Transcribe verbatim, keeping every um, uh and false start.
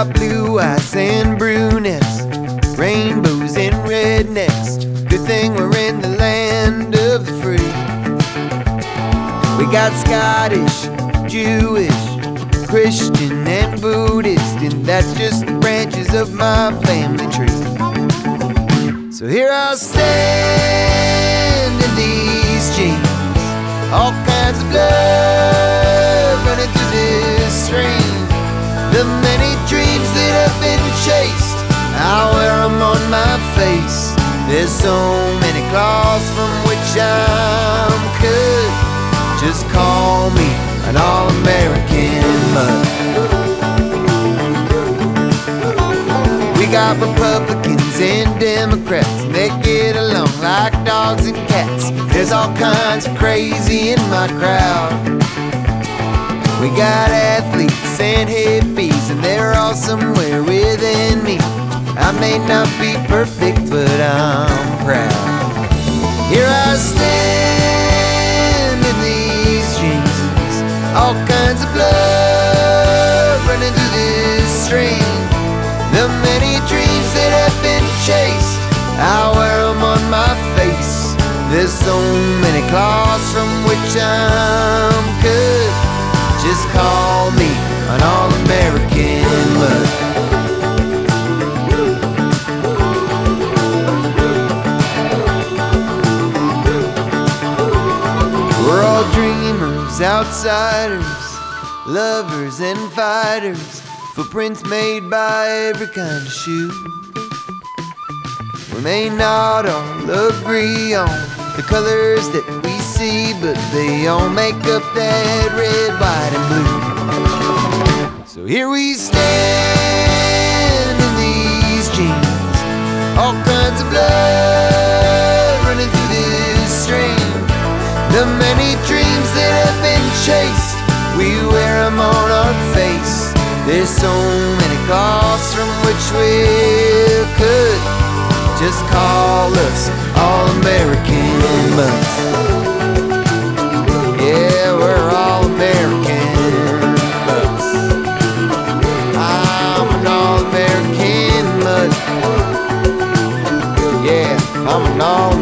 got blue eyes and brunettes, rainbows and rednecks. Good thing we're in the land of the free. We got Scottish, Jewish, Christian and Buddhist, and that's just the branches of my family tree. So here I'll stand in these jeans, all kinds of blood running through this stream. The many dreams that have been chased, I wear them on my face. There's so many claws from which I'm cut. Just call me an all-American mud. We got Republicans and Democrats, and they get along like dogs and cats. There's all kinds of crazy in my crowd. We got athletes and hippies, and they're all somewhere within me. I may not be perfect, but I'm proud. Here I stand in these jeans, all kinds of blood running through this stream. The many dreams that have been chased, I wear them on my face. There's so many claws from which I'm cut. Just call me an all-American mud. We're all dreamers, outsiders, lovers and fighters, footprints made by every kind of shoe. We may not all agree on the colors that we see, but they all make up that red, white, and blue. So here we stand in these jeans, all kinds of blood running through this stream. The many dreams that have been chased, we wear them on our face. There's so many claws from which we could. Just call us all-American mutts. Yeah, we're all-American mutts. I'm an all-American mutt. Yeah, I'm an all